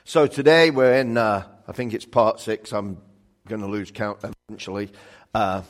So today we're in, I think it's part 6. I'm going to lose count eventually. And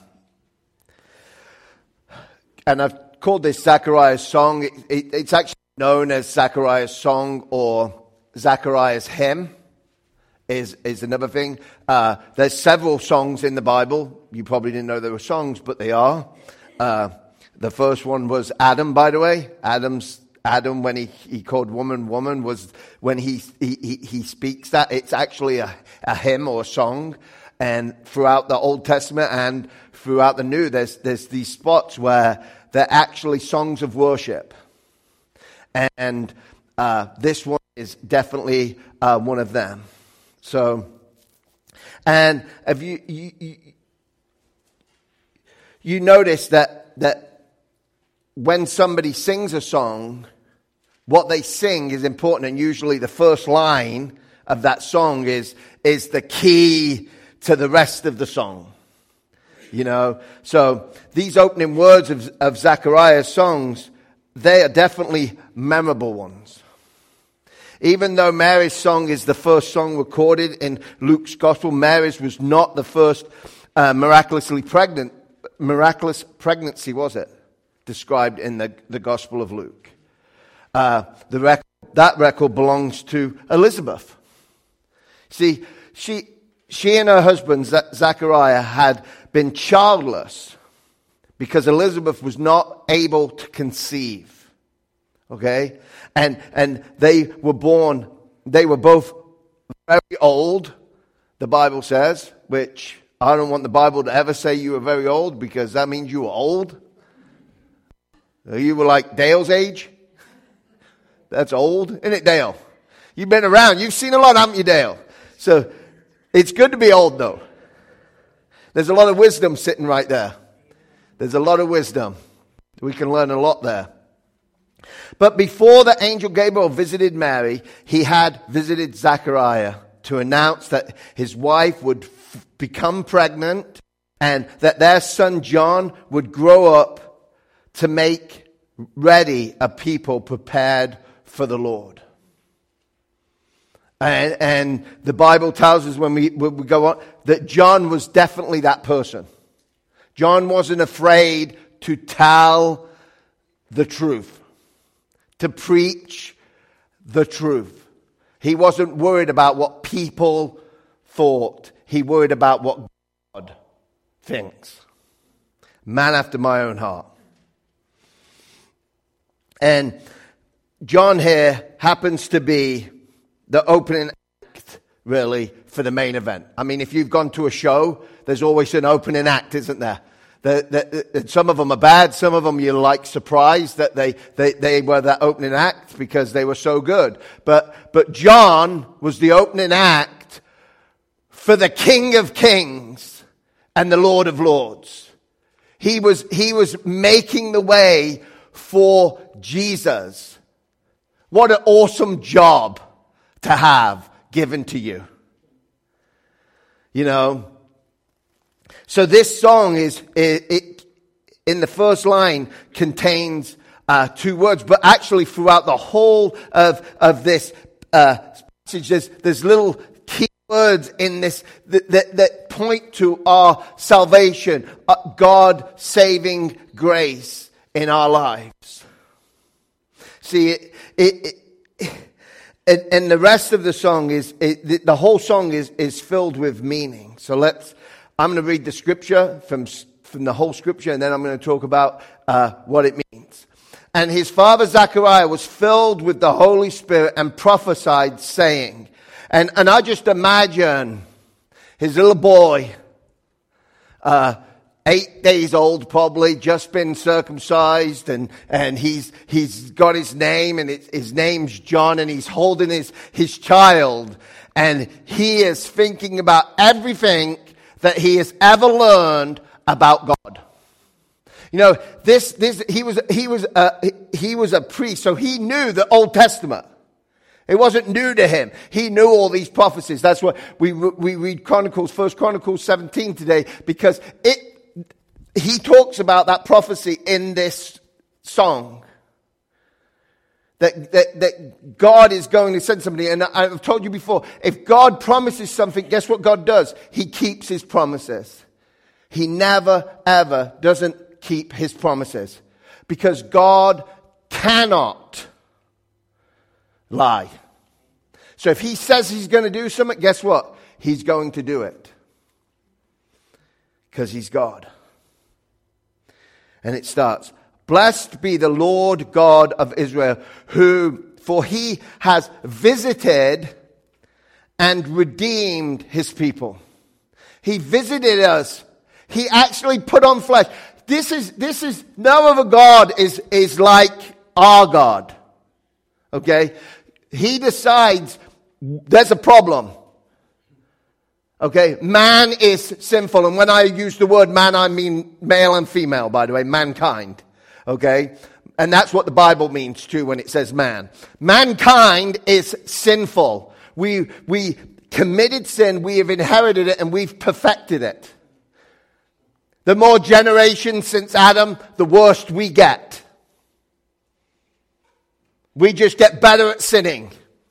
I've called this Zachariah's song. It's actually known as Zachariah's song or Zachariah's hymn is another thing. There's several songs in the Bible. You probably didn't know there were songs, but they are. The first one was Adam, by the way. Adam, when he called woman, was when he speaks that. It's actually a hymn or a song. And throughout the Old Testament and throughout the New, there's these spots where they're actually songs of worship. And this one is definitely one of them. So, and have you notice that when somebody sings a song, what they sing is important, and usually the first line of that song is the key to the rest of the song. You know, so these opening words of Zechariah's songs, they are definitely memorable ones. Even though Mary's song is the first song recorded in Luke's gospel, Mary's was not the first miraculous pregnancy, was it? Described in the Gospel of Luke. That record belongs to Elizabeth. See, she and her husband, Zachariah, had been childless because Elizabeth was not able to conceive. Okay? And they were both very old, the Bible says, which I don't want the Bible to ever say you were very old because that means you were old. You were like Dale's age. That's old, isn't it, Dale? You've been around. You've seen a lot, haven't you, Dale? So it's good to be old, though. There's a lot of wisdom sitting right there. There's a lot of wisdom. We can learn a lot there. But before the angel Gabriel visited Mary, he had visited Zachariah to announce that his wife would become pregnant and that their son John would grow up to make ready a people prepared for the Lord. And the Bible tells us when we go on that John was definitely that person. John wasn't afraid to tell the truth, to preach the truth. He wasn't worried about what people thought. He worried about what God thinks. Man after my own heart. And John here happens to be the opening act, really, for the main event. I mean, if you've gone to a show, there's always an opening act, isn't there? Some of them are bad. Some of them you're like surprised that they were that opening act because they were so good. But John was the opening act for the King of Kings and the Lord of Lords. He was making the way for Jesus. What an awesome job to have given to you. You know. So this song it in the first line contains 2 words, but actually throughout the whole of this passage, there's little key words in this that point to our salvation, God saving grace in our lives. See, and the rest of the song the whole song is filled with meaning. So I'm going to read the scripture from the whole scripture, and then I'm going to talk about what it means. And his father Zachariah was filled with the Holy Spirit and prophesied, saying, and I just imagine his little boy, 8 days old probably, just been circumcised, and he's got his name, and his name's John, and he's holding his child, and he is thinking about everything that he has ever learned about God. You know, he was a priest, so he knew the Old Testament. It wasn't new to him. He knew all these prophecies. That's why we read First Chronicles 17 today, because he talks about that prophecy in this song. That God is going to send somebody. And I've told you before, if God promises something, guess what God does? He keeps his promises. He never, ever doesn't keep his promises. Because God cannot lie. So if he says he's going to do something, guess what? He's going to do it. Because he's God. And it starts, blessed be the Lord God of Israel, for he has visited and redeemed his people. He visited us. He actually put on flesh. This is no other God is like our God. Okay? He decides there's a problem. Okay? Man is sinful. And when I use the word man, I mean male and female, by the way, mankind. Okay? And that's what the Bible means too when it says man. Mankind is sinful. We committed sin, we have inherited it, and we've perfected it. The more generations since Adam, the worse we get. We just get better at sinning.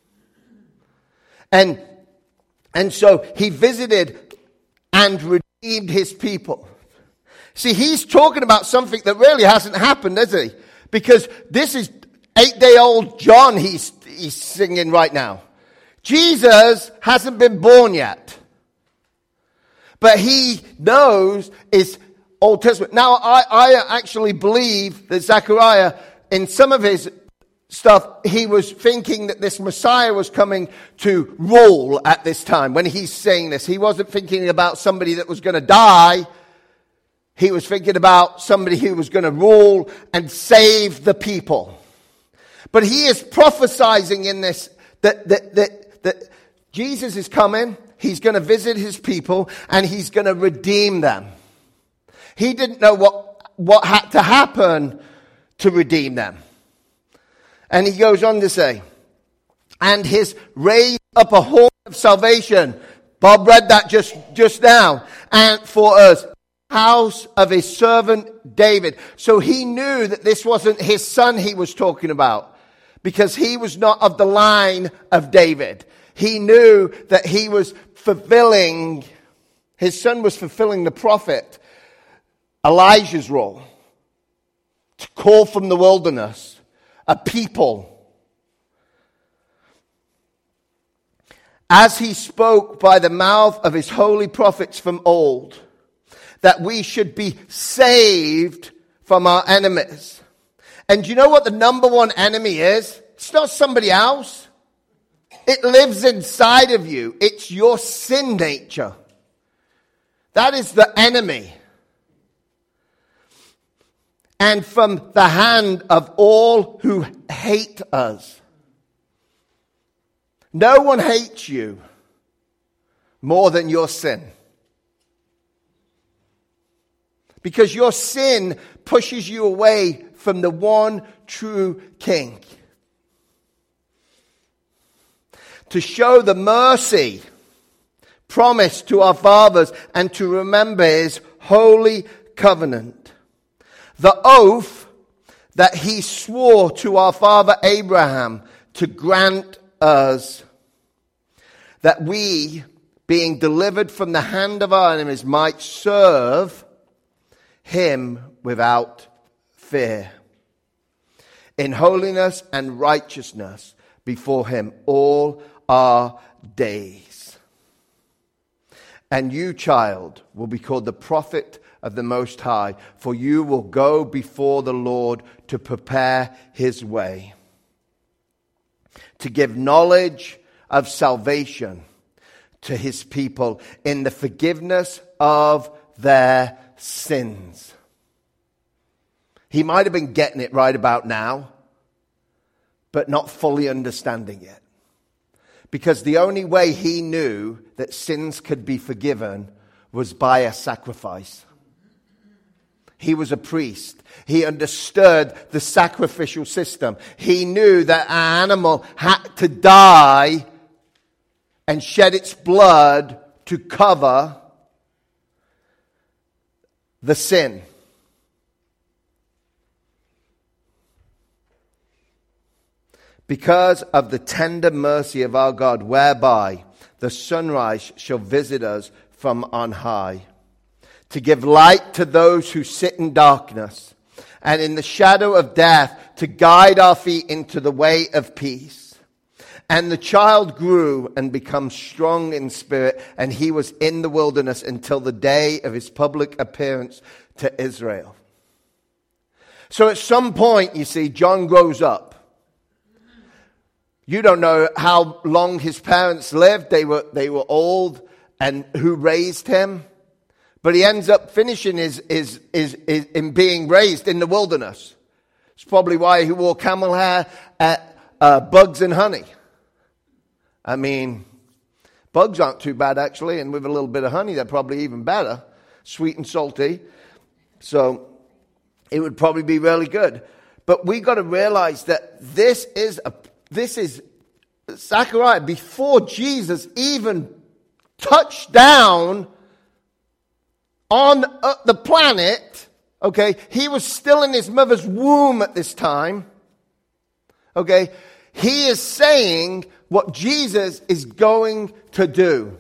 And so he visited and redeemed his people. See, he's talking about something that really hasn't happened, has he? Because this is 8-day-old John he's singing right now. Jesus hasn't been born yet. But he knows it's Old Testament. Now, I actually believe that Zechariah, in some of his stuff, he was thinking that this Messiah was coming to rule at this time. When he's saying this, he wasn't thinking about somebody that was going to die. He was thinking about somebody who was going to rule and save the people. But he is prophesying in this that Jesus is coming. He's going to visit his people and he's going to redeem them. He didn't know what had to happen to redeem them. And he goes on to say, and his raised up a horn of salvation. Bob read that just now. And for us, house of his servant David. So he knew that this wasn't his son he was talking about. Because he was not of the line of David. He knew that he was fulfilling, his son was fulfilling the prophet Elijah's role. To call from the wilderness a people. As he spoke by the mouth of his holy prophets from old, that we should be saved from our enemies. And do you know what the number one enemy is? It's not somebody else. It lives inside of you. It's your sin nature. That is the enemy. And from the hand of all who hate us. No one hates you more than your sin. Because your sin pushes you away from the one true King. To show the mercy promised to our fathers and to remember his holy covenant. The oath that he swore to our father Abraham to grant us that we, being delivered from the hand of our enemies, might serve him without fear, in holiness and righteousness before him all our days. And you, child, will be called the prophet of the Most High, for you will go before the Lord to prepare his way, to give knowledge of salvation to his people in the forgiveness of their sins. He might have been getting it right about now, but not fully understanding it. Because the only way he knew that sins could be forgiven was by a sacrifice. He was a priest. He understood the sacrificial system. He knew that an animal had to die and shed its blood to cover the sin. because of the tender mercy of our God, whereby the sunrise shall visit us from on high, to give light to those who sit in darkness, and in the shadow of death, to guide our feet into the way of peace. And the child grew and became strong in spirit, and he was in the wilderness until the day of his public appearance to Israel. So at some point, you see, John grows up. You don't know how long his parents lived. They were old, and who raised him. But he ends up finishing in being raised in the wilderness. It's probably why he wore camel hair, bugs and honey. I mean, bugs aren't too bad actually, and with a little bit of honey, they're probably even better. Sweet and salty. So it would probably be really good. But we got to realize that this is Zechariah before Jesus even touched down on the planet. Okay, he was still in his mother's womb at this time. Okay, he is saying what Jesus is going to do.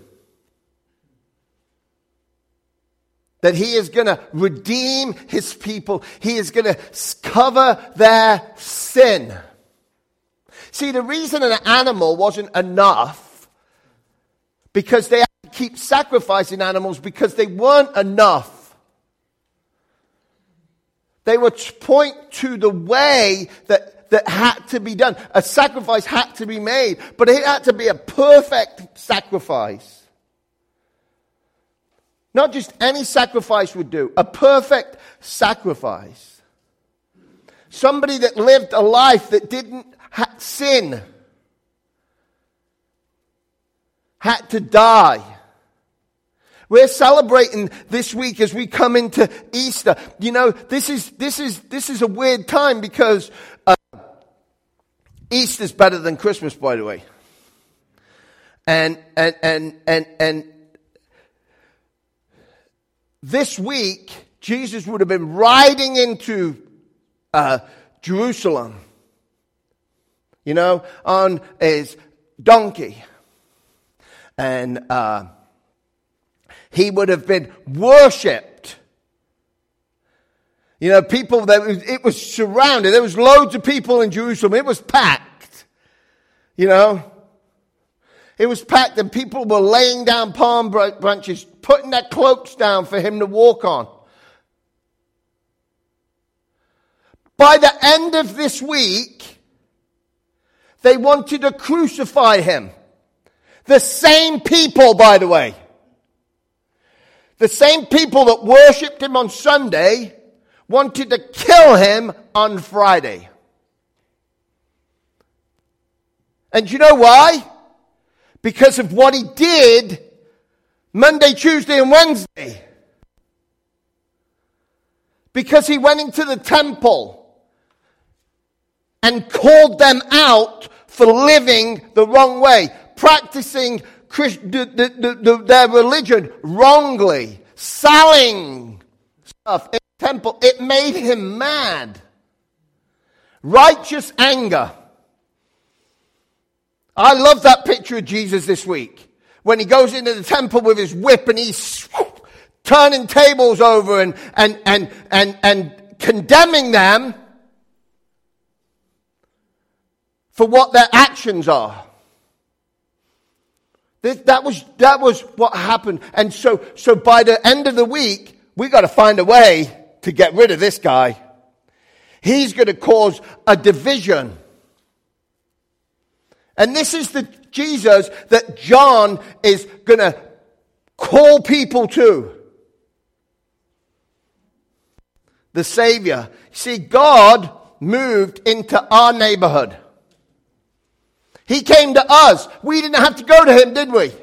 That he is going to redeem his people. He is going to cover their sin. See, the reason an animal wasn't enough, because they had to keep sacrificing animals because they weren't enough. They would point to the way that had to be done. A sacrifice had to be made, but it had to be a perfect sacrifice. Not just any sacrifice would do. A perfect sacrifice. Somebody that lived a life that didn't sin. Had to die. We're celebrating this week as we come into Easter. You know, this is a weird time because Easter's better than Christmas, by the way. And this week, Jesus would have been riding into Jerusalem, you know, on his donkey. And he would have been worshipped. You know, people, it was surrounded. There was loads of people in Jerusalem. It was packed. You know. It was packed and people were laying down palm branches, putting their cloaks down for him to walk on. By the end of this week, they wanted to crucify him. The same people, by the way. The same people that worshipped him on Sunday wanted to kill him on Friday. And you know why? Because of what he did Monday, Tuesday, and Wednesday. Because he went into the temple and called them out for living the wrong way, practicing their religion wrongly, selling stuff in the temple. It made him mad. Righteous anger. I love that picture of Jesus this week. When he goes into the temple with his whip and he's turning tables over and condemning them for what their actions are. That was what happened. And so by the end of the week, we got to find a way to get rid of this guy. He's going to cause a division. And this is the Jesus that John is going to call people to. The Savior. See, God moved into our neighborhood. He came to us. We didn't have to go to him, did we?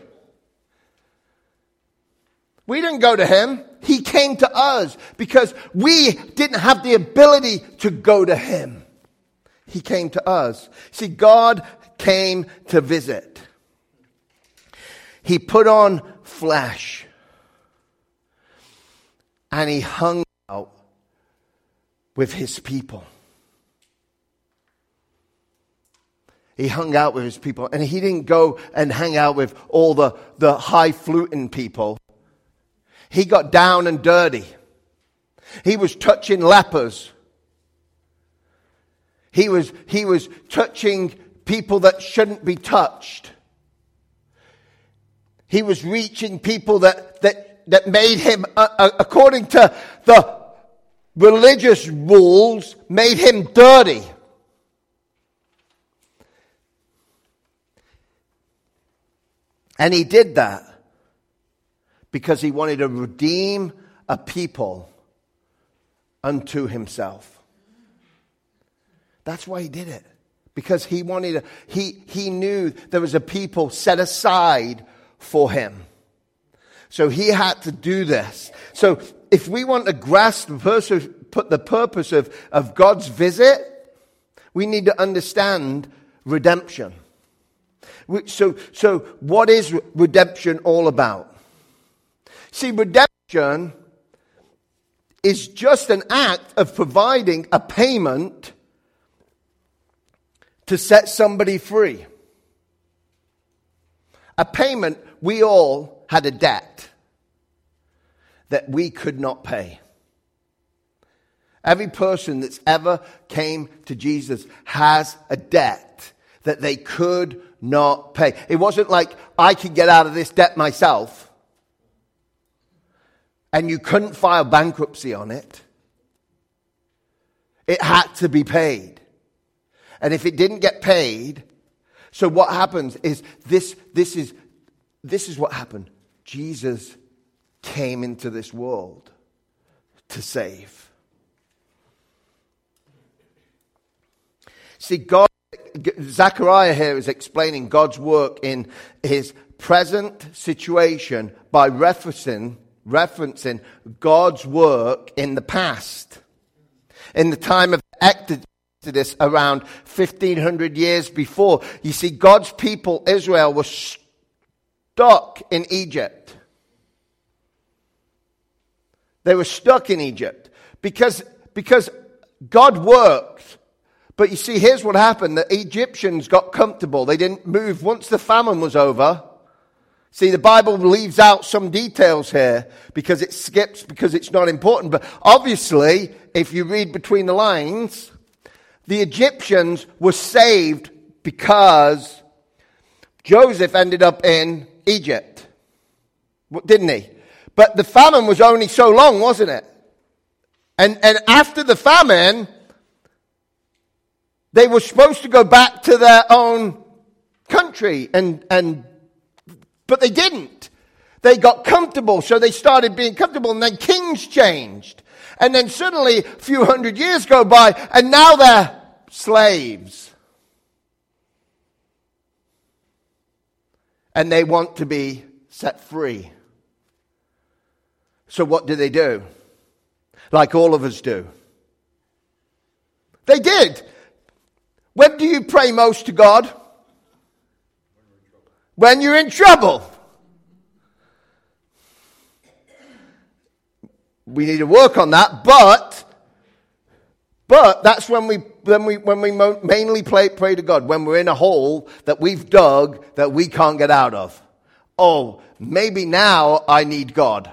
We didn't go to him. He came to us because we didn't have the ability to go to him. He came to us. See, God came to visit. He put on flesh. And he hung out with his people. He hung out with his people. And he didn't go and hang out with all the high-fluting people. He got down and dirty. He was touching lepers. He was touching people that shouldn't be touched. He was reaching people that made him, according to the religious rules, made him dirty. And he did that because he wanted to redeem a people unto himself. That's why he did it. Because he wanted he knew there was a people set aside for him. So he had to do this. So if we want to grasp the purpose of God's visit, we need to understand redemption. So what is redemption all about? See, redemption is just an act of providing a payment to set somebody free. A payment, we all had a debt that we could not pay. Every person that's ever came to Jesus has a debt that they could not pay. It wasn't like I could get out of this debt myself and you couldn't file bankruptcy on it. It had to be paid. And if it didn't get paid, so what happens is this is what happened. Jesus came into this world to save. See, Zechariah here is explaining God's work in his present situation by referencing God's work in the past. In the time of Exodus, around 1,500 years before, you see, God's people, Israel, was stuck in Egypt. They were stuck in Egypt because God worked. But you see, here's what happened. The Egyptians got comfortable. They didn't move once the famine was over. See, the Bible leaves out some details here because it skips, because it's not important. But obviously, if you read between the lines, the Egyptians were saved because Joseph ended up in Egypt. Didn't he? But the famine was only so long, wasn't it? And after the famine, they were supposed to go back to their own country, but they didn't. They got comfortable, so they started being comfortable, and then kings changed. And then suddenly, a few hundred years go by, and now they're slaves. And they want to be set free. So what do? Like all of us do. They did. When do you pray most to God? When you're in trouble. We need to work on that, but that's when we mainly pray to God, when we're in a hole that we've dug that we can't get out of. Oh, maybe now I need God.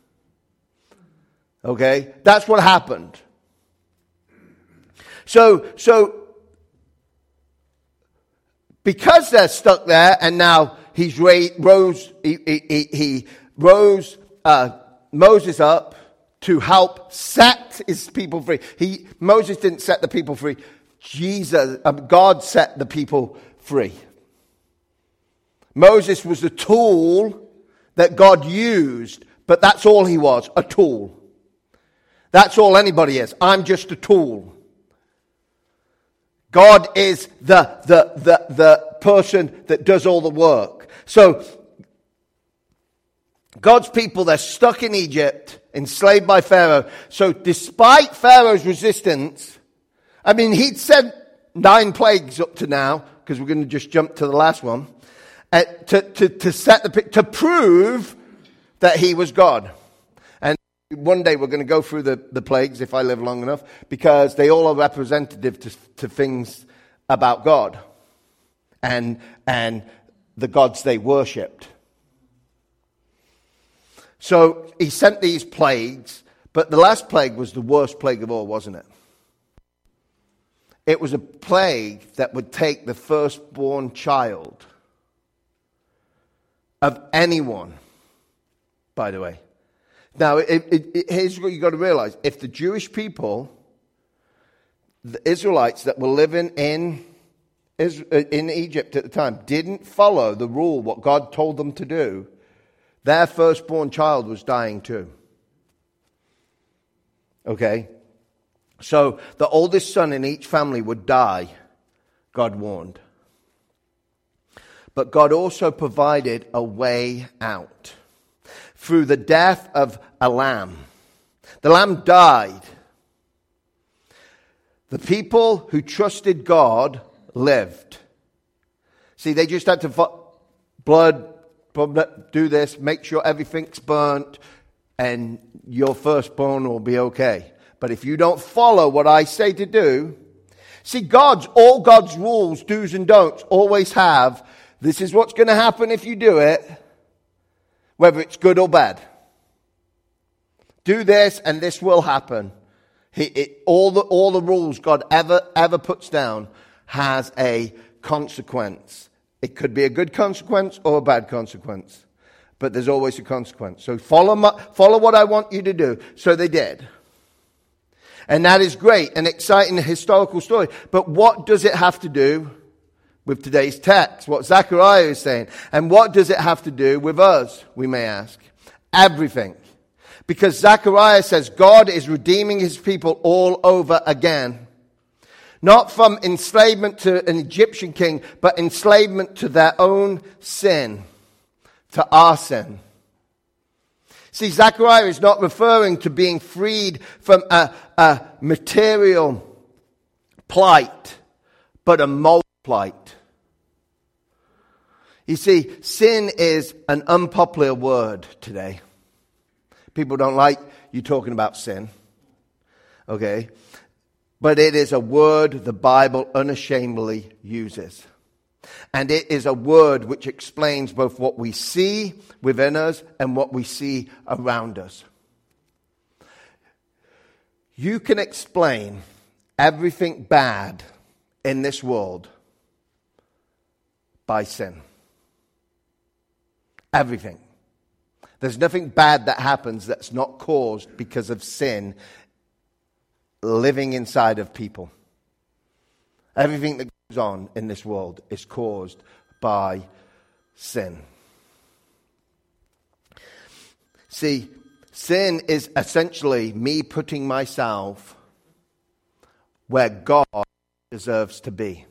Okay? That's what happened. So because they're stuck there, and now he rose Moses up to help set his people free. Moses didn't set the people free. God set the people free. Moses was the tool that God used, but that's all he was, a tool. That's all anybody is. I'm just a tool. God is the person that does all the work. So, God's people, they're stuck in Egypt, enslaved by Pharaoh. So despite Pharaoh's resistance, I mean, he'd sent 9 plagues up to now, because we're going to just jump to the last one, to prove that he was God. And one day we're going to go through the plagues, if I live long enough, because they all are representative to things about God. and the gods they worshipped. So he sent these plagues, but the last plague was the worst plague of all, wasn't it? It was a plague that would take the firstborn child of anyone, by the way. Now, here's what you've got to realize. If the Jewish people, the Israelites that were living in Egypt at the time, didn't follow the rule, what God told them to do, their firstborn child was dying too. Okay? So the oldest son in each family would die, God warned. But God also provided a way out through the death of a lamb. The lamb died. The people who trusted God lived. See, they just had to blood, do this, make sure everything's burnt, and your firstborn will be okay. But if you don't follow what I say to do, see, all God's rules, do's and don'ts, always have, this is what's going to happen if you do it, whether it's good or bad. Do this and this will happen. All the rules God ever puts down has a consequence. It could be a good consequence or a bad consequence. But there's always a consequence. So follow what I want you to do. So they did. And that is great, an exciting historical story. But what does it have to do with today's text? What Zechariah is saying. And what does it have to do with us, we may ask? Everything. Because Zechariah says God is redeeming his people all over again. Not from enslavement to an Egyptian king, but enslavement to their own sin. To our sin. See, Zechariah is not referring to being freed from a material plight, but a moral plight. You see, sin is an unpopular word today. People don't like you talking about sin. Okay? But it is a word the Bible unashamedly uses. And it is a word which explains both what we see within us and what we see around us. You can explain everything bad in this world by sin. Everything. There's nothing bad that happens that's not caused because of sin living inside of people. Everything that goes on in this world is caused by sin. See, sin is essentially me putting myself where God deserves to be.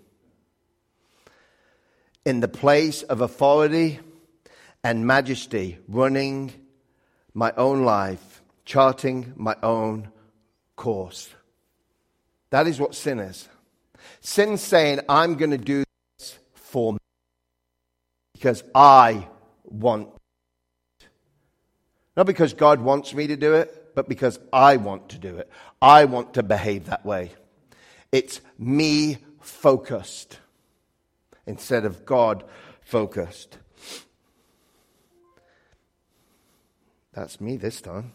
In the place of authority and majesty, running my own life, charting my own course. That is what sin is. Sin saying, I'm going to do this for me because I want it. Not because God wants me to do it, but because I want to do it. I want to behave that way. It's me focused instead of God focused. That's me this time.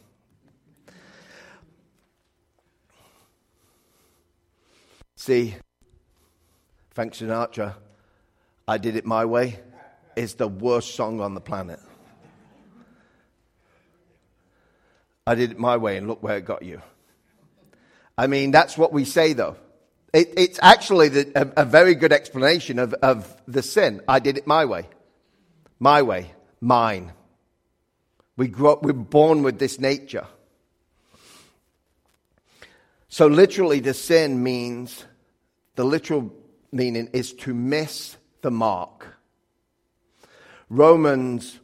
See, Frank Sinatra, I Did It My Way, is the worst song on the planet. I did it my way and look where it got you. I mean, that's what we say though. It's actually a very good explanation of the sin. I did it my way. My way. Mine. We're born with this nature. So literally the sin means, the literal meaning is to miss the mark. Romans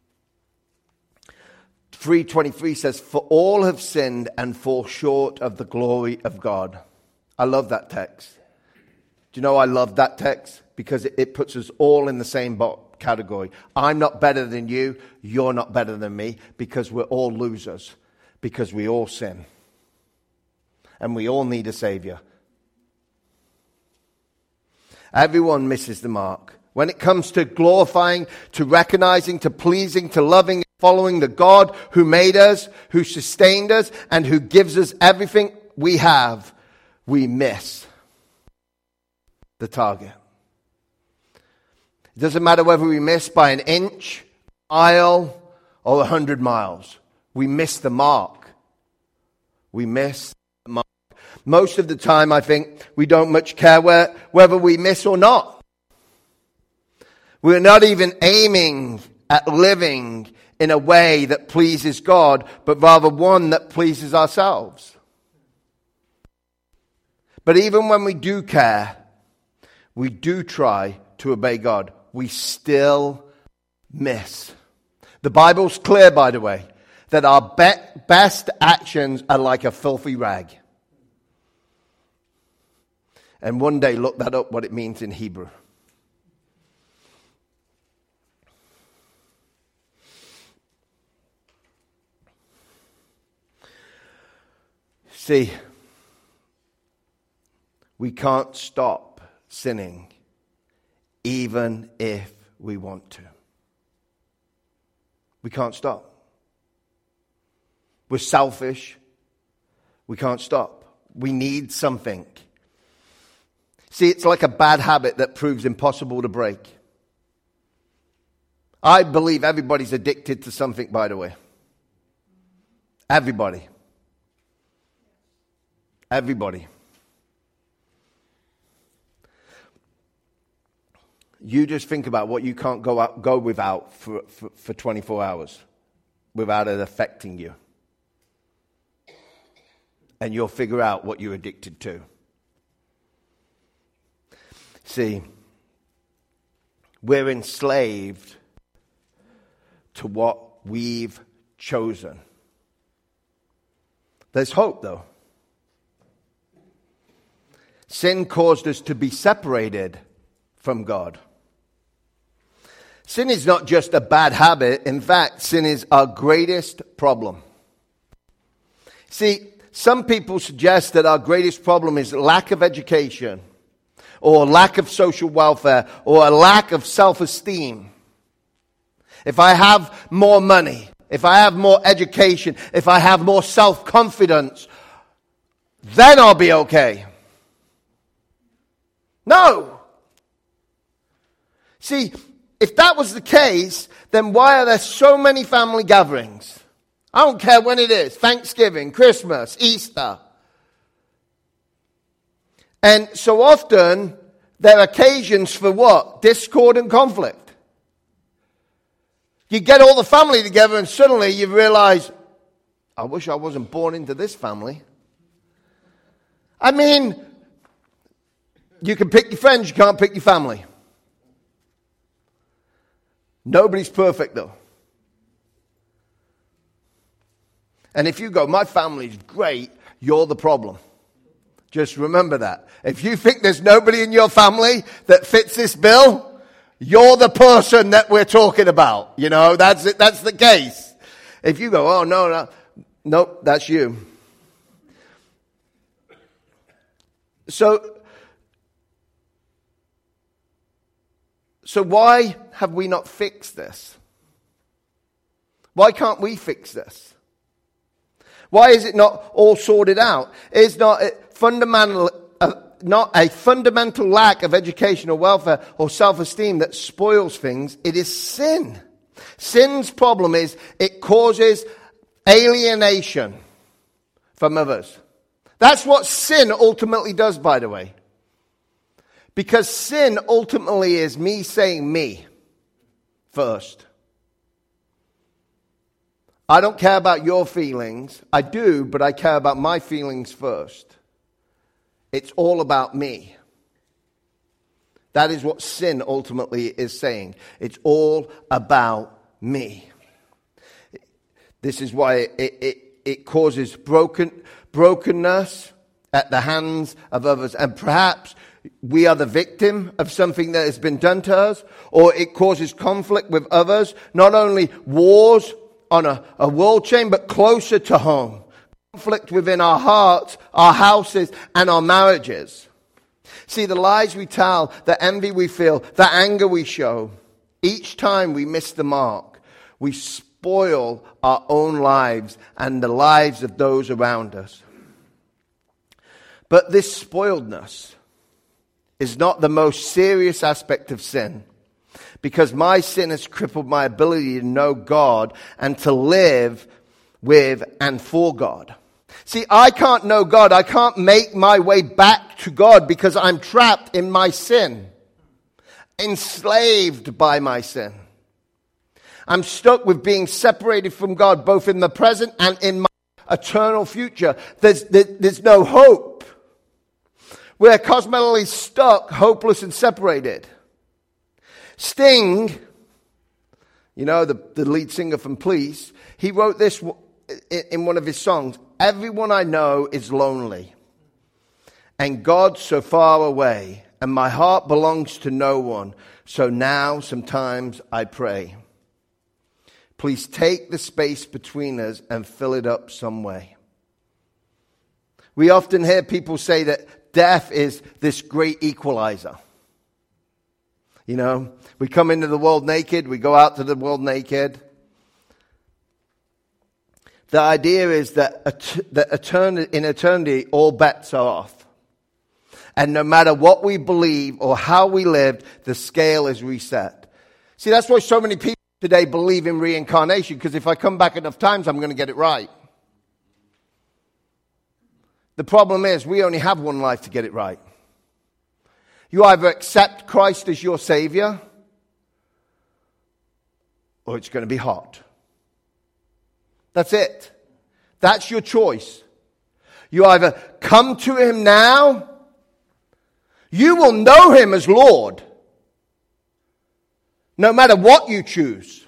3:23 says, for all have sinned and fall short of the glory of God. I love that text. Do you know I love that text? Because it puts us all in the same category. I'm not better than you. You're not better than me. Because we're all losers. Because we all sin. And we all need a Savior. Everyone misses the mark. When it comes to glorifying, to recognizing, to pleasing, to loving, following the God who made us, who sustained us, and who gives us everything we have, we miss the target. It doesn't matter whether we miss by an inch, mile, or 100 miles. We miss the mark. We miss the mark. Most of the time, I think, we don't much care whether we miss or not. We're not even aiming at living in a way that pleases God, but rather one that pleases ourselves. But even when we do care, we do try to obey God, we still miss. The Bible's clear, by the way, that our best actions are like a filthy rag. And one day, look that up, what it means in Hebrew. See, we can't stop sinning even if we want to. We can't stop. We're selfish. We can't stop. We need something. See, it's like a bad habit that proves impossible to break. I believe everybody's addicted to something, by the way. Everybody. Everybody. You just think about what you can't go without for 24 hours without it affecting you. And you'll figure out what you're addicted to. See, we're enslaved to what we've chosen. There's hope, though. Sin caused us to be separated from God. Sin is not just a bad habit. In fact, sin is our greatest problem. See, some people suggest that our greatest problem is lack of education, or lack of social welfare, or a lack of self-esteem. If I have more money, if I have more education, if I have more self-confidence, then I'll be okay. No. See, if that was the case, then why are there so many family gatherings? I don't care when it is. Thanksgiving, Christmas, Easter. And so often, there are occasions for what? Discord and conflict. You get all the family together and suddenly you realize, I wish I wasn't born into this family. I mean, you can pick your friends, you can't pick your family. Nobody's perfect, though. And if you go, my family's great, you're the problem. Just remember that. If you think there's nobody in your family that fits this bill, you're the person that we're talking about. You know, that's it. That's the case. If you go, oh, nope, that's you. So why have we not fixed this? Why can't we fix this? Why is it not all sorted out? It's not a fundamental lack of education or welfare or self-esteem that spoils things. It is sin. Sin's problem is it causes alienation from others. That's what sin ultimately does, by the way. Because sin ultimately is me saying me first. I don't care about your feelings. I do, but I care about my feelings first. It's all about me. That is what sin ultimately is saying. It's all about me. This is why it causes brokenness at the hands of others. And perhaps we are the victim of something that has been done to us, or it causes conflict with others, not only wars on a world chain, but closer to home. Conflict within our hearts, our houses, and our marriages. See, the lies we tell, the envy we feel, the anger we show, each time we miss the mark, we spoil our own lives and the lives of those around us. But this spoiledness is not the most serious aspect of sin, because my sin has crippled my ability to know God and to live with and for God. See, I can't know God. I can't make my way back to God because I'm trapped in my sin, enslaved by my sin. I'm stuck with being separated from God, both in the present and in my eternal future. There's no hope. We're cosmetically stuck, hopeless and separated. Sting, you know, the lead singer from Police, he wrote this in one of his songs. Everyone I know is lonely, and God's so far away, and my heart belongs to no one. So now sometimes I pray, please take the space between us and fill it up some way. We often hear people say that death is this great equalizer. You know, we come into the world naked, we go out to the world naked. The idea is that in eternity, all bets are off. And no matter what we believe or how we lived, the scale is reset. See, that's why so many people today believe in reincarnation, because if I come back enough times, I'm going to get it right. The problem is, we only have one life to get it right. You either accept Christ as your Savior, or it's going to be hot. That's it. That's your choice. You either come to Him now, you will know Him as Lord, no matter what you choose.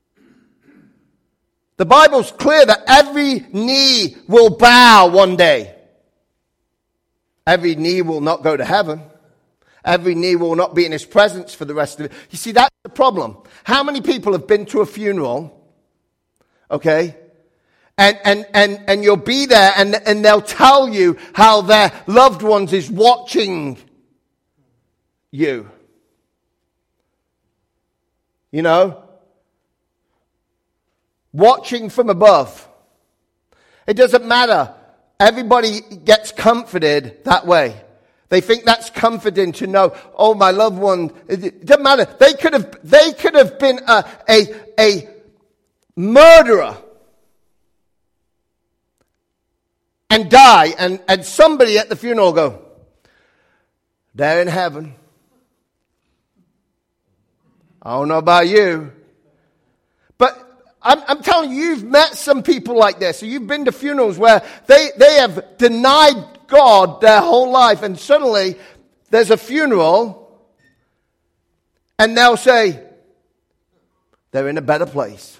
The Bible's clear that every knee will bow one day. Every knee will not go to heaven. Every knee will not be in His presence for the rest of it. You see, that's the problem. How many people have been to a funeral, okay, and you'll be there and they'll tell you how their loved ones is watching you. You know? Watching from above. It doesn't matter. Everybody gets comforted that way. They think that's comforting to know, oh, my loved one. It doesn't matter. They could have been a murderer and die, and somebody at the funeral go, they're in heaven. I don't know about you, but I'm telling you, you've met some people like this. So you've been to funerals where they have denied God their whole life, and suddenly there's a funeral and they'll say they're in a better place.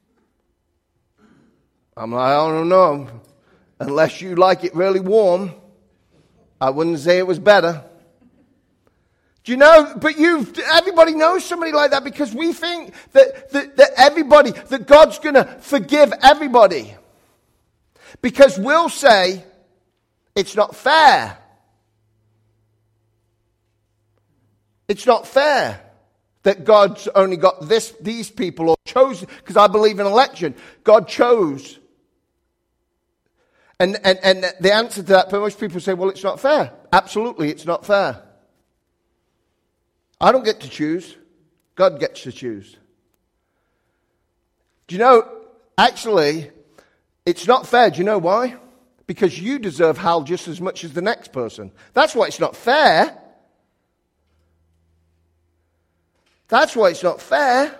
I'm like, I don't know. Unless you like it really warm, I wouldn't say it was better. Do you know, but everybody knows somebody like that, because we think that God's going to forgive everybody. Because we'll say, it's not fair. It's not fair that God's only got these people, or chosen, because I believe in election. God chose. And the answer to that, for most people say, well, it's not fair. Absolutely, it's not fair. I don't get to choose. God gets to choose. Do you know, actually, it's not fair. Do you know why? Because you deserve hell just as much as the next person. That's why it's not fair. That's why it's not fair.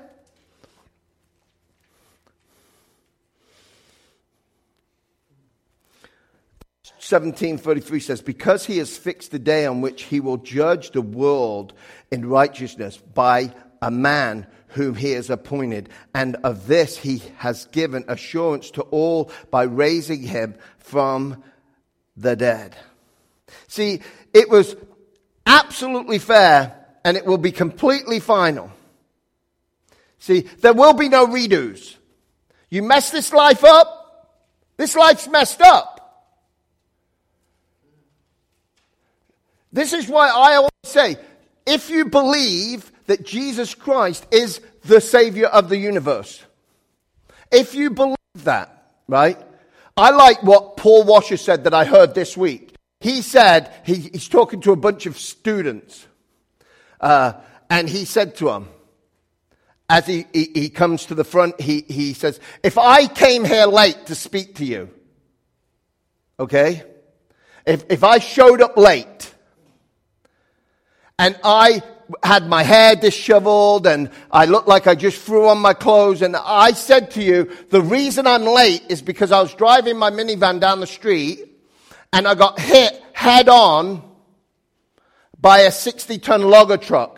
Psalm 17:33 says, because He has fixed the day on which He will judge the world in righteousness by a man whom He has appointed. And of this He has given assurance to all by raising Him from the dead. See, it was absolutely fair, and it will be completely final. See, there will be no redos. You mess this life up, this life's messed up. This is why I always say, if you believe that Jesus Christ is the Savior of the universe, if you believe that, right? I like what Paul Washer said that I heard this week. He said, he's talking to a bunch of students, and he said to them, as he comes to the front, he says, if I came here late to speak to you, okay? If I showed up late, and I had my hair disheveled, and I looked like I just threw on my clothes, and I said to you, the reason I'm late is because I was driving my minivan down the street, and I got hit head on by a 60-ton logger truck.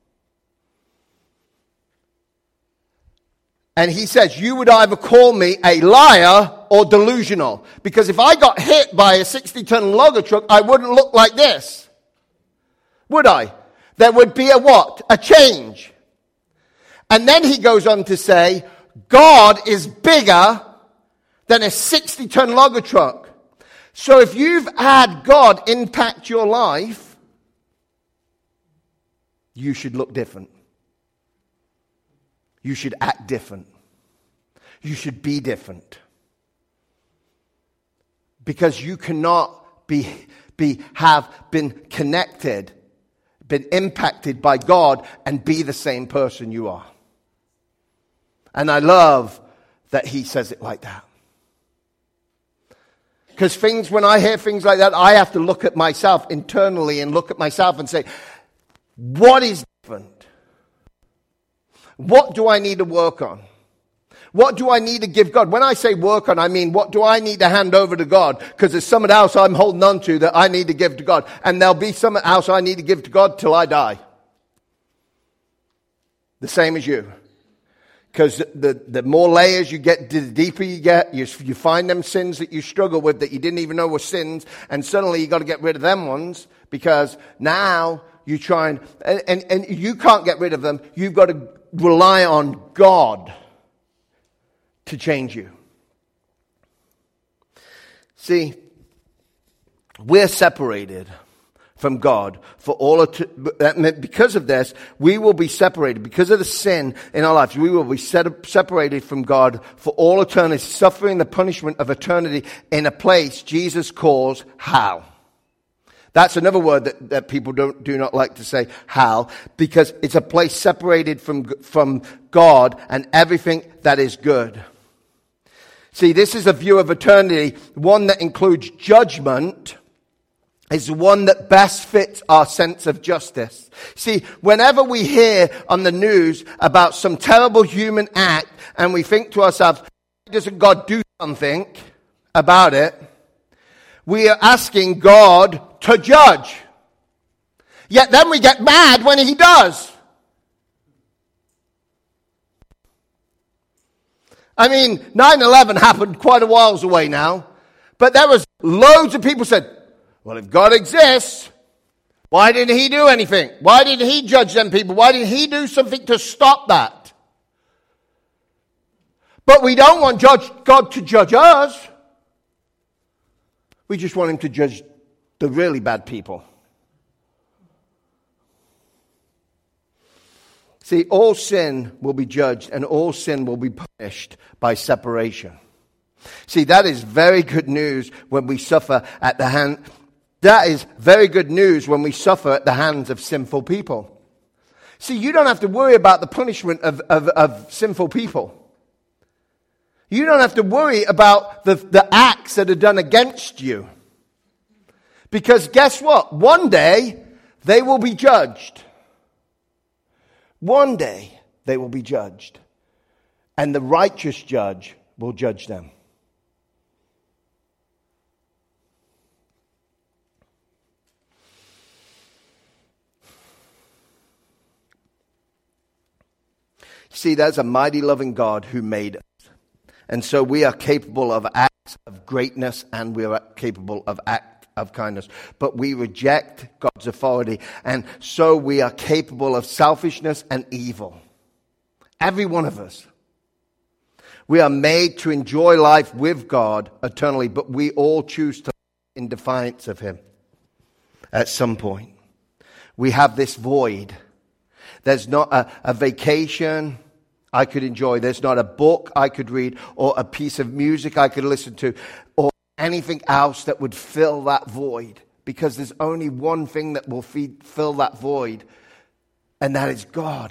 And he says, you would either call me a liar or delusional. Because if I got hit by a 60-ton logger truck, I wouldn't look like this. Would I? There would be a what? A change. And then he goes on to say, God is bigger than a 60-ton logger truck. So if you've had God impact your life, you should look different. You should act different. You should be different. Because you cannot have been connected, been impacted by God and be the same person you are. And I love that he says it like that. Because when I hear things like that, I have to look at myself internally and look at myself and say, what is different? What do I need to work on? What do I need to give God? When I say work on, I mean, what do I need to hand over to God? Because there's something else I'm holding on to that I need to give to God. And there'll be something else I need to give to God till I die. The same as you. Because the more layers you get, the deeper you get, you find them sins that you struggle with that you didn't even know were sins. And suddenly you got to get rid of them ones. Because now you try and you can't get rid of them. You've got to rely on God to change you. See, we're separated from God for all because of this, we will be separated. Because of the sin in our lives, we will be separated from God for all eternity, suffering the punishment of eternity in a place Jesus calls hell. That's another word that people do not like to say, hell, because it's a place separated from God and everything that is good. See, this is a view of eternity, one that includes judgment, is one that best fits our sense of justice. See, whenever we hear on the news about some terrible human act and we think to ourselves, why doesn't God do something about it? We are asking God to judge. Yet then we get mad when he does. I mean, 9/11 happened quite a while away now. But there was loads of people said, well, if God exists, why didn't he do anything? Why didn't he judge them people? Why didn't he do something to stop that? But we don't want God to judge us. We just want him to judge the really bad people. See, all sin will be judged and all sin will be punished by separation. See, that is very good news when we suffer at the hand. That is very good news when we suffer at the hands of sinful people. See, you don't have to worry about the punishment of sinful people. You don't have to worry about the acts that are done against you. Because guess what? One day, they will be judged. One day, they will be judged. And the righteous judge will judge them. See, that's a mighty loving God who made us. And so we are capable of acts of greatness and we are capable of acts of kindness. But we reject God's authority. And so we are capable of selfishness and evil. Every one of us. We are made to enjoy life with God eternally, but we all choose to live in defiance of him. at some point. We have this void. There's not a vacation I could enjoy. There's not a book I could read or a piece of music I could listen to or anything else that would fill that void. Because there's only one thing that will fill that void, and that is God.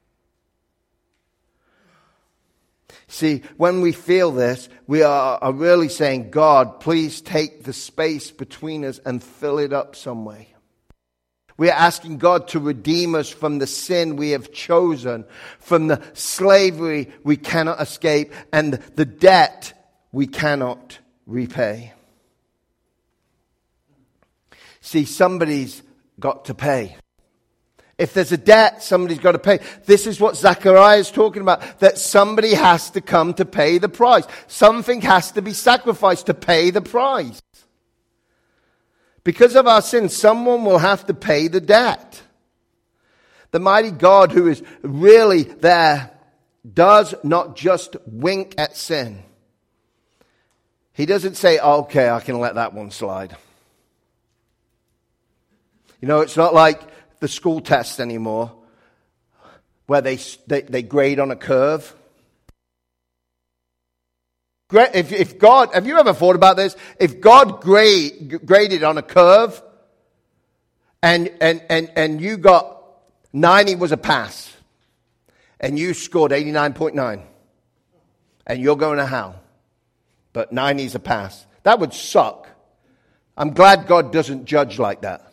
See, when we feel this, we are really saying, God, please take the space between us and fill it up some way. We are asking God to redeem us from the sin we have chosen, from the slavery we cannot escape, and the debt we cannot repay. See, somebody's got to pay. If there's a debt, somebody's got to pay. This is what Zechariah is talking about, that somebody has to come to pay the price. Something has to be sacrificed to pay the price. Because of our sins, someone will have to pay the debt. The mighty God who is really there does not just wink at sin. He doesn't say, oh, okay, I can let that one slide. You know, it's not like the school test anymore, where they grade on a curve. If God, have you ever thought about this? If God graded on a curve, and you got 90 was a pass, and you scored 89.9, and you're going to hell, but 90 is a pass, that would suck. I'm glad God doesn't judge like that.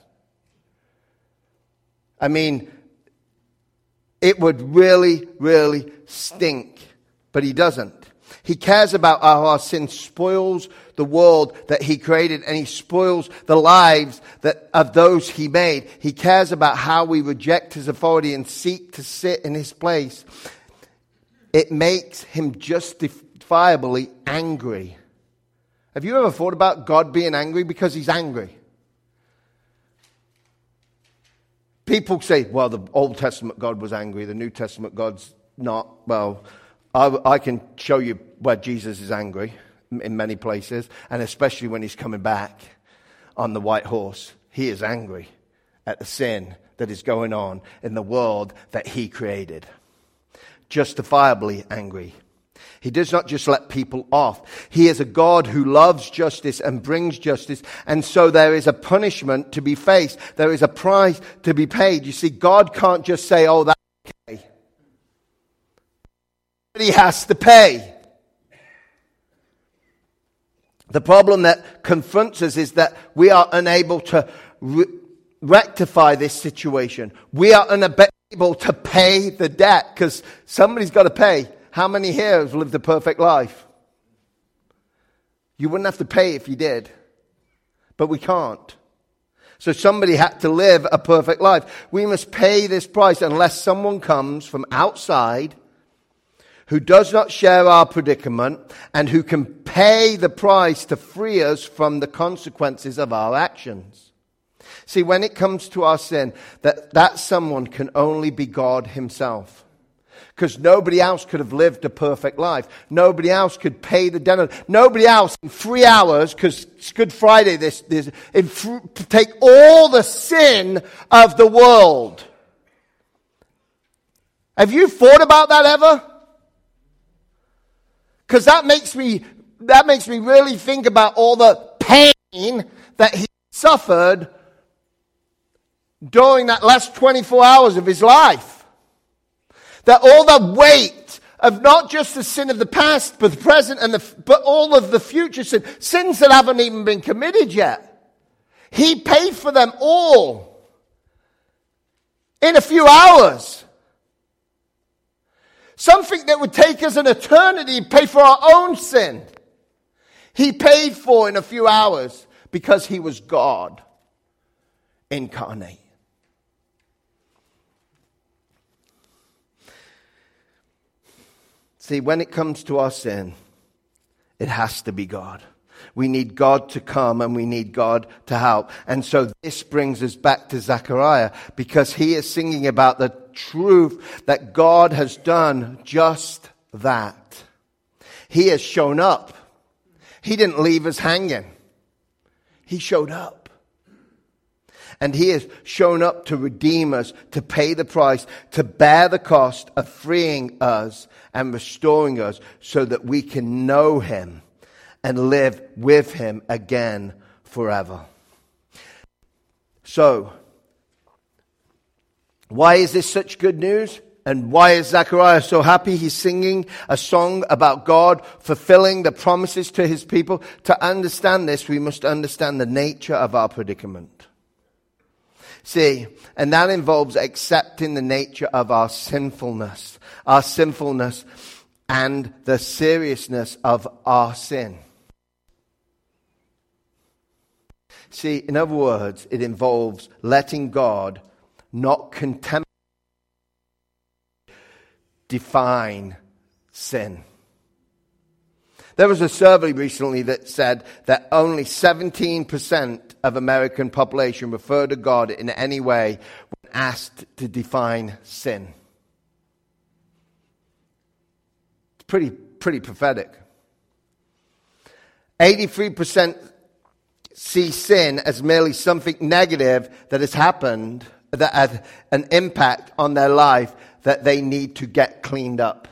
I mean, it would really, really stink. But he doesn't. He cares about how our sin spoils the world that he created, and he spoils the lives of those he made. He cares about how we reject his authority and seek to sit in his place. It makes him justifiably angry. Have you ever thought about God being angry? Because he's angry. People say, well, the Old Testament God was angry, the New Testament God's not. Well, I can show you where Jesus is angry in many places, and especially when he's coming back on the white horse. He is angry at the sin that is going on in the world that he created. Justifiably angry. He does not just let people off. He is a God who loves justice and brings justice. And so there is a punishment to be faced. There is a price to be paid. You see, God can't just say, oh, that's okay. He has to pay. The problem that confronts us is that we are unable to rectify this situation. We are unable to pay the debt because somebody's got to pay. How many here have lived a perfect life? You wouldn't have to pay if you did. But we can't. So somebody had to live a perfect life. We must pay this price unless someone comes from outside who does not share our predicament and who can pay the price to free us from the consequences of our actions. See, when it comes to our sin, that someone can only be God himself. Because nobody else could have lived a perfect life. Nobody else could pay the debt. Nobody else in 3 hours, because it's Good Friday, take all the sin of the world. Have you thought about that ever? Because that makes me really think about all the pain that he suffered during that last 24 hours of his life. That all the weight of not just the sin of the past, but the present, but all of the future sins that haven't even been committed yet. He paid for them all in a few hours. Something that would take us an eternity to pay for our own sin. He paid for in a few hours because he was God incarnate. See, when it comes to our sin, it has to be God. We need God to come and we need God to help. And so this brings us back to Zechariah because he is singing about the truth that God has done just that. He has shown up. He didn't leave us hanging. He showed up. And he has shown up to redeem us, to pay the price, to bear the cost of freeing us and restoring us so that we can know him and live with him again forever. So, why is this such good news? And why is Zechariah so happy? He's singing a song about God fulfilling the promises to his people. To understand this, we must understand the nature of our predicament. See, and that involves accepting the nature of our sinfulness and the seriousness of our sin. See, in other words, it involves letting God not define sin. There was a survey recently that said that only 17% of American population refer to God in any way when asked to define sin. It's pretty pathetic. 83% see sin as merely something negative that has happened, that had an impact on their life that they need to get cleaned up.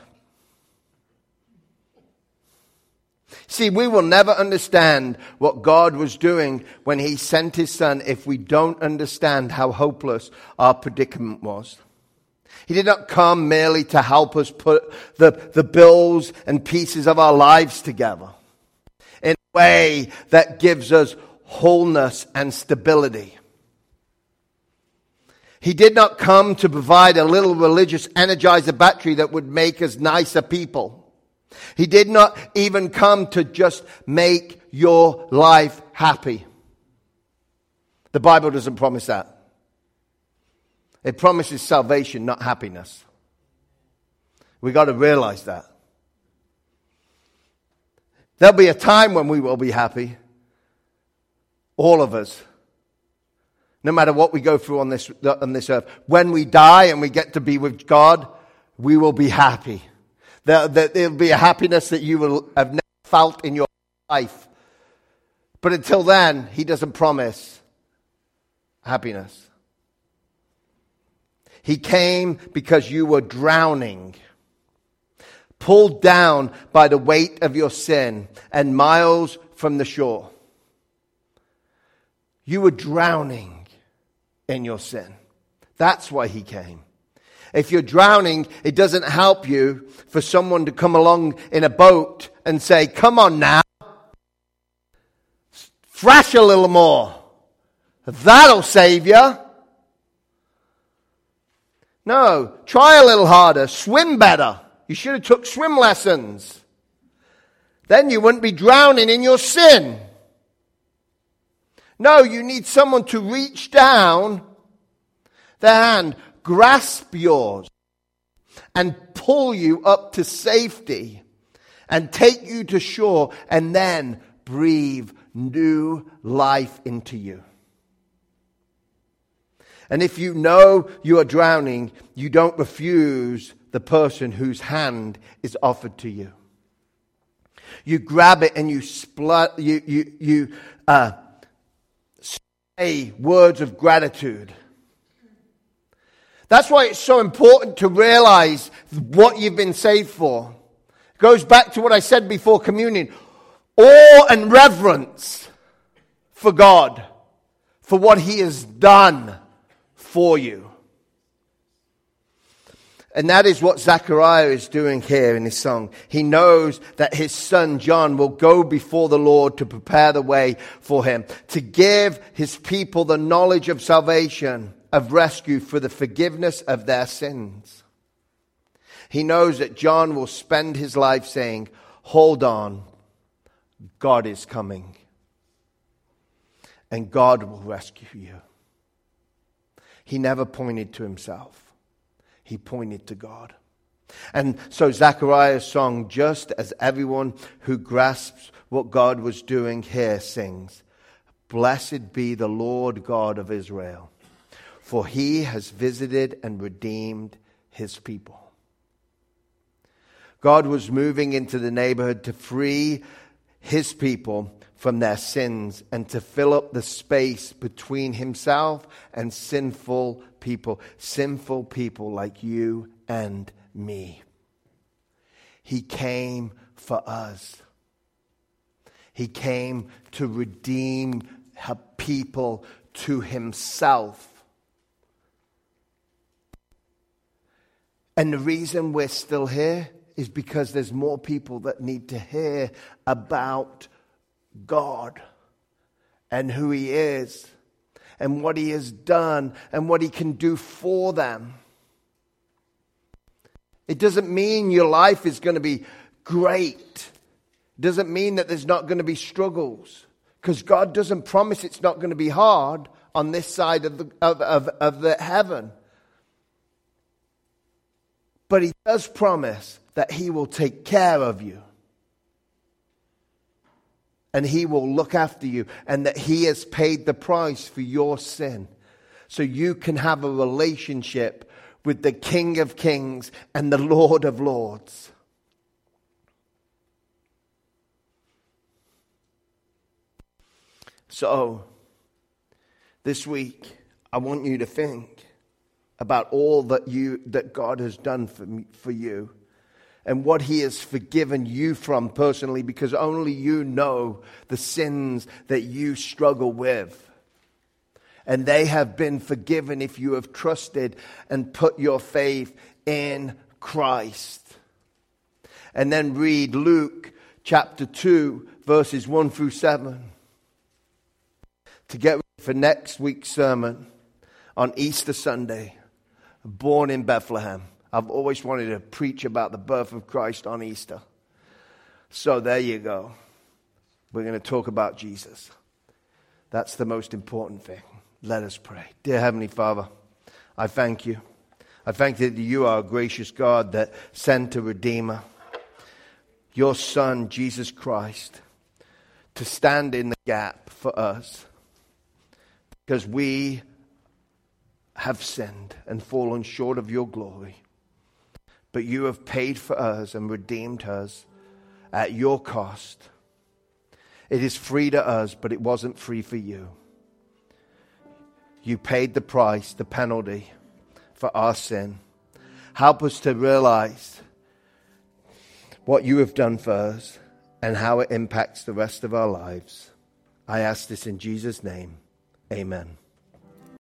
See, we will never understand what God was doing when he sent his son if we don't understand how hopeless our predicament was. He did not come merely to help us put the bills and pieces of our lives together in a way that gives us wholeness and stability. He did not come to provide a little religious energizer battery that would make us nicer people. He did not even come to just make your life happy. The Bible doesn't promise that. It promises salvation, not happiness. We got to realize that. There'll be a time when we will be happy. All of us. No matter what we go through on this earth. When we die and we get to be with God, we will be happy. There'll be a happiness that you will have never felt in your life. But until then, he doesn't promise happiness. He came because you were drowning, pulled down by the weight of your sin and miles from the shore. You were drowning in your sin. That's why he came. If you're drowning, it doesn't help you for someone to come along in a boat and say, come on now, thrash a little more. That'll save you. No, try a little harder, swim better. You should have took swim lessons. Then you wouldn't be drowning in your sin. No, you need someone to reach down their hand, grasp yours, and pull you up to safety, and take you to shore, and then breathe new life into you. And if you know you are drowning, you don't refuse the person whose hand is offered to you. You grab it and you say words of gratitude. That's why it's so important to realize what you've been saved for. It goes back to what I said before communion. Awe and reverence for God, for what he has done for you. And that is what Zechariah is doing here in his song. He knows that his son John will go before the Lord to prepare the way for him, to give his people the knowledge of salvation, of rescue for the forgiveness of their sins. He knows that John will spend his life saying, hold on, God is coming. And God will rescue you. He never pointed to himself. He pointed to God. And so Zechariah's song, just as everyone who grasps what God was doing here sings, blessed be the Lord God of Israel, for he has visited and redeemed his people. God was moving into the neighborhood to free his people from their sins and to fill up the space between himself and sinful people like you and me. He came for us. He came to redeem her people to himself. And the reason we're still here is because there's more people that need to hear about God and who he is and what he has done and what he can do for them. It doesn't mean your life is going to be great. It doesn't mean that there's not going to be struggles, because God doesn't promise it's not going to be hard on this side of the heaven. But he does promise that he will take care of you. And he will look after you, and that he has paid the price for your sin. So you can have a relationship with the King of Kings and the Lord of Lords. So, this week, I want you to think about all that God has done for you. And what he has forgiven you from personally, because only you know the sins that you struggle with. And they have been forgiven if you have trusted and put your faith in Christ. And then read Luke chapter 2, verses 1 through 7. To get ready for next week's sermon on Easter Sunday, born in Bethlehem. I've always wanted to preach about the birth of Christ on Easter. So there you go. We're going to talk about Jesus. That's the most important thing. Let us pray. Dear Heavenly Father, I thank you. I thank you that you are a gracious God that sent a Redeemer, your Son, Jesus Christ, to stand in the gap for us. Because we have sinned and fallen short of your glory. But you have paid for us and redeemed us at your cost. It is free to us, but it wasn't free for you. You paid the price, the penalty for our sin. Help us to realize what you have done for us and how it impacts the rest of our lives. I ask this in Jesus' name. Amen.